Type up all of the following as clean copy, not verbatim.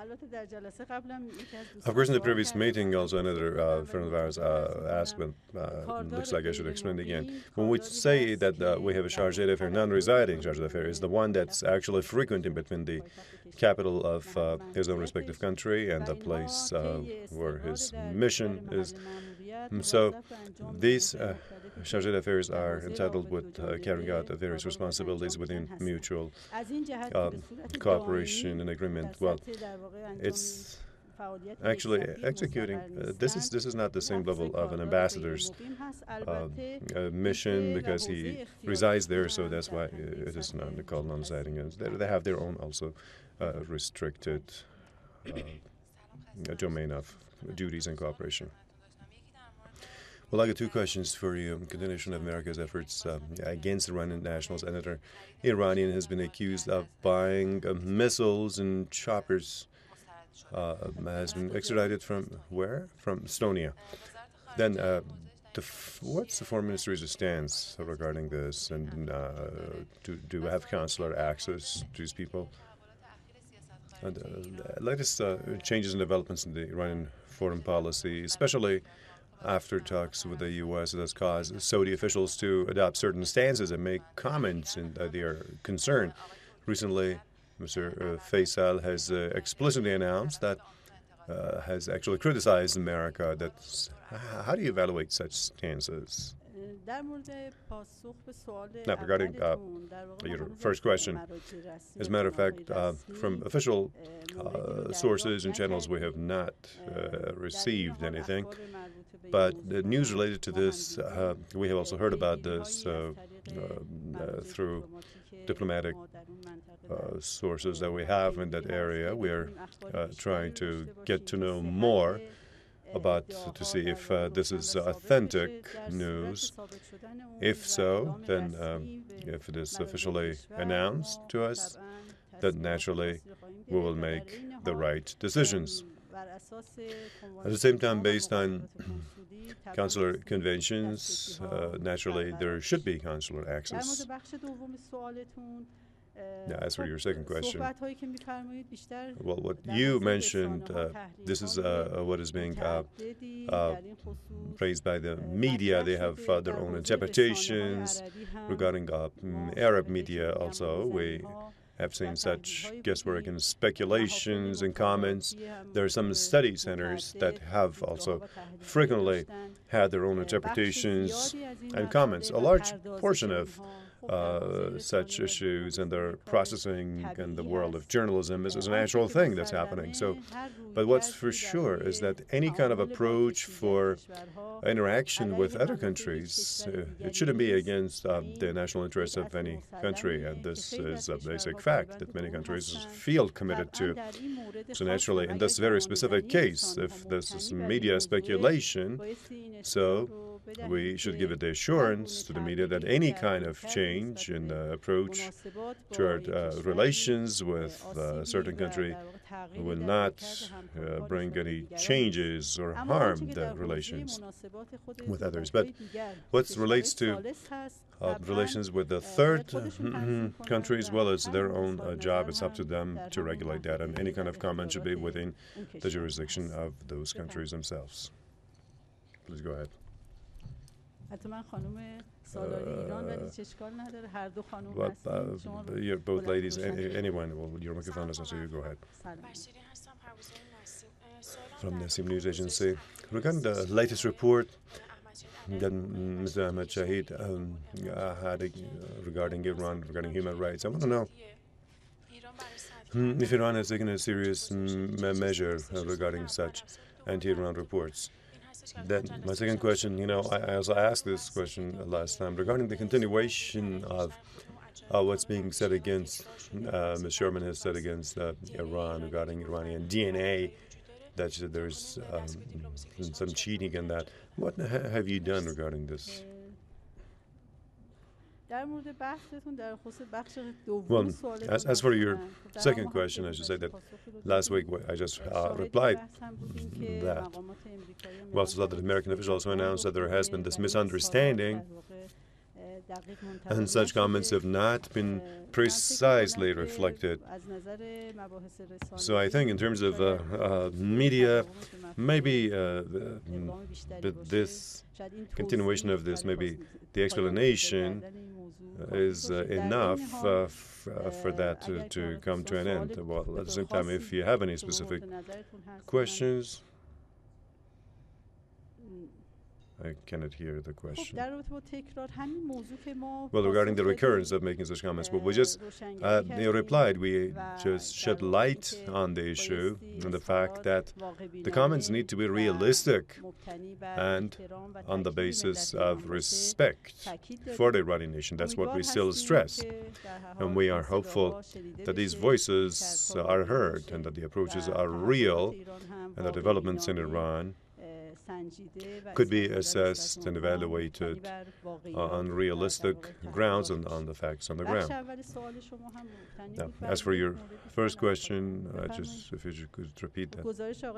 Of course, in the previous meeting, also another friend of ours asked, but looks like I should explain it again. When we say that we have a charge d'affaires, non-residing charge d'affaires, is the one that's actually frequent in between the capital of his own respective country and the place where his mission is. So these charge d'affaires are entitled with carrying out various responsibilities within mutual cooperation and agreement. Well, it's actually executing. This is not the same level of an ambassador's mission because he resides there, so that's why it is not called non-residing. They have their own also restricted domain of duties and cooperation. Well, I got two questions for you. In continuation of America's efforts against Iranian nationals, another Iranian has been accused of buying missiles and choppers. Has been extradited from where? From Estonia. Then, what's the foreign minister's stance regarding this? And do we have consular access to these people? And latest changes and developments in the Iranian foreign policy, especially after talks with the U.S., has caused Saudi officials to adopt certain stances and make comments in their concern. Recently, Mr. Faisal has explicitly announced that has actually criticized America. How do you evaluate such stances? Now, regarding your first question, as a matter of fact, from official sources and channels, we have not received anything. But the news related to this, we have also heard about this through diplomatic sources that we have in that area. We are trying to get to know more about to see if this is authentic news. If so, then if it is officially announced to us, then naturally we will make the right decisions. At the same time, based on consular conventions, naturally there should be consular access. Now, as for your second question, well, what you mentioned, this is what is being praised by the media. They have their own interpretations regarding Arab media also. We have seen such guesswork and speculations and comments. There are some study centers that have also frequently had their own interpretations and comments. A large portion of such issues and their processing in the world of journalism is a natural thing that's happening. So, but what's for sure is that any kind of approach for interaction with other countries, it shouldn't be against the national interests of any country, and this is a basic fact that many countries feel committed to. So naturally, in this very specific case, if this is media speculation, so we should give it the assurance to the media that any kind of change in the approach toward relations with a certain country will not bring any changes or harm the relations with others. But what relates to relations with the third countries, well, it's their own job. It's up to them to regulate that, and any kind of comment should be within the jurisdiction of those countries themselves. Please go ahead. You're both ladies, anyone. Well, your microphone is on, so you go ahead. From the Nasim News Agency. Regarding the latest report that Mr. Ahmed Shahid had regarding Iran, regarding human rights, I want to know if Iran has taken a serious measure regarding such anti-Iran reports. Then my second question, I also asked this question last time regarding the continuation of what's being said against, Ms. Sherman has said against Iran regarding Iranian DNA, that there's some cheating in that. What have you done regarding this? Well, as for your second question, I should say that last week I just replied that. We also saw that American officials also announced that there has been this misunderstanding and such comments have not been precisely reflected. So I think in terms of media, maybe this continuation of this, maybe the explanation is enough for that to come to an end. Well, at the same time, if you have any specific questions, I cannot hear the question. Well, regarding the recurrence of making such comments, well, we just replied. We just shed light on the issue and the fact that the comments need to be realistic and on the basis of respect for the Iranian nation. That's what we still stress. And we are hopeful that these voices are heard and that the approaches are real and the developments in Iran could be assessed and evaluated on realistic grounds and on the facts on the ground. Now, as for your first question, just if you could repeat that.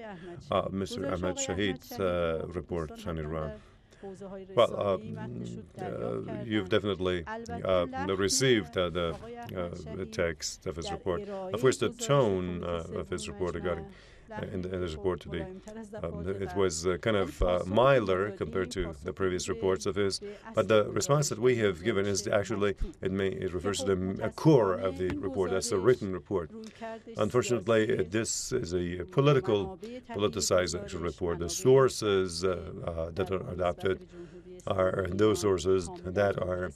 Mr. Ahmad Shahid's report on Iran. Well, you've definitely received the text of his report. Of course, the tone of his report regarding in the report today, it was kind of milder compared to the previous reports of his. But the response that we have given is actually it refers to the core of the report. That's the written report. Unfortunately, this is a politicized actual report. The sources that are adopted are those sources that are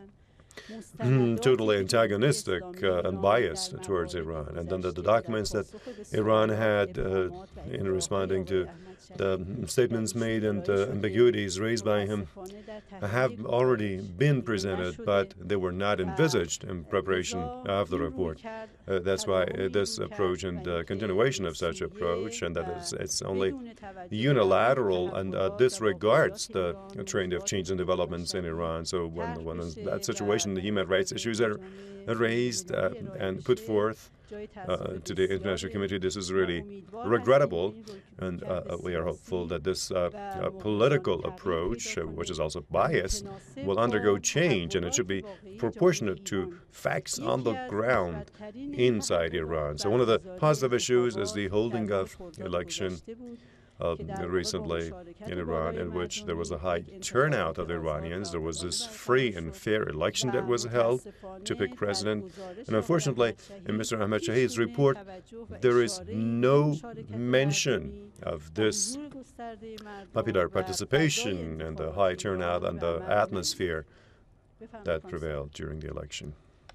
totally antagonistic and biased towards Iran. And then the documents that Iran had in responding to the statements made and ambiguities raised by him have already been presented, but they were not envisaged in preparation of the report. That's why this approach and continuation of such approach, and that it's only unilateral and disregards the trend of change and developments in Iran. So when in that situation, the human rights issues are raised and put forth to the international community, this is really regrettable, and we are hopeful that this political approach, which is also biased, will undergo change, and it should be proportionate to facts on the ground inside Iran. So one of the positive issues is the holding of election recently in Iran, in which there was a high turnout of Iranians. There was this free and fair election that was held to pick president. And unfortunately, in Mr. Ahmad Shahid's report, there is no mention of this popular participation and the high turnout and the atmosphere that prevailed during the election.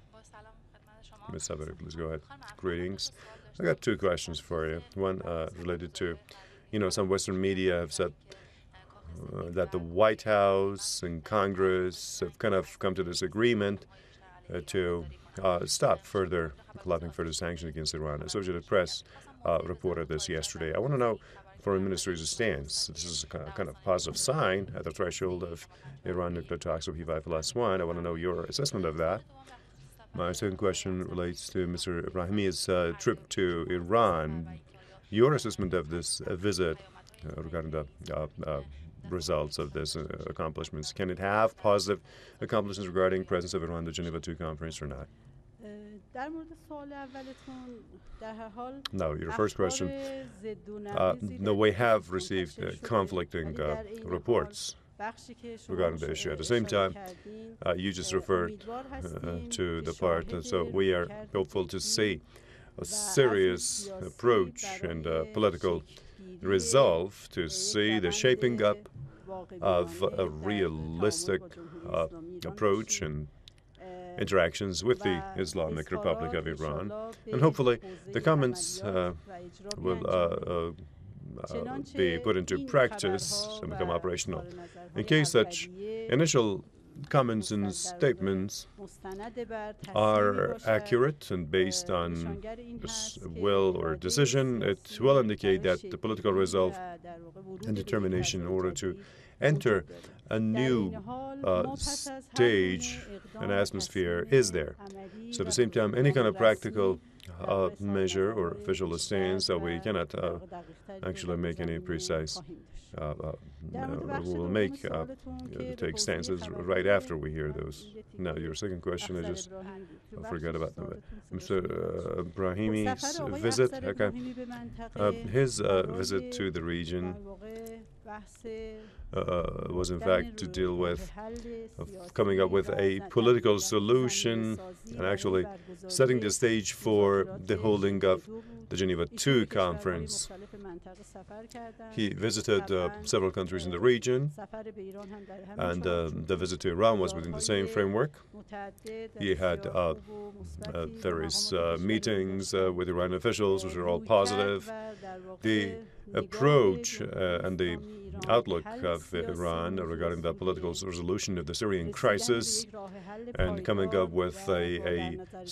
Ms. Sabari, please go ahead. Greetings. I got two questions for you. One related to some Western media have said that the White House and Congress have kind of come to this agreement to stop further sanctions against Iran. Associated Press reported this yesterday. I want to know Foreign Ministry's stance. This is a kind of positive sign at the threshold of Iran nuclear talks with P5+1. I want to know your assessment of that. My second question relates to Mr. Ibrahimi's trip to Iran. Your assessment of this visit regarding the results of this accomplishments. Can it have positive accomplishments regarding presence of Iran in the Geneva II conference or not? Now, your first question. No, we have received conflicting reports regarding the issue. At the same time, you just referred to the part, so we are hopeful to see a serious approach and political resolve to see the shaping up of a realistic approach and interactions with the Islamic Republic of Iran. And hopefully the comments will be put into practice and become operational. In case such initial comments and statements are accurate and based on will or decision, it will indicate that the political resolve and determination in order to enter a new stage and atmosphere is there. So at the same time, any kind of practical measure or official stance, so we cannot actually make any precise. We will take stances right after we hear those. Now, your second question, I just forgot about Mr. Brahimi's visit. Okay. His visit to the region was in fact to deal with coming up with a political solution and actually setting the stage for the holding of the Geneva II conference. He visited several countries in the region, and the visit to Iran was within the same framework. He had various meetings with Iranian officials, which were all positive. The approach and the outlook of Iran regarding the political resolution of the Syrian crisis and coming up with a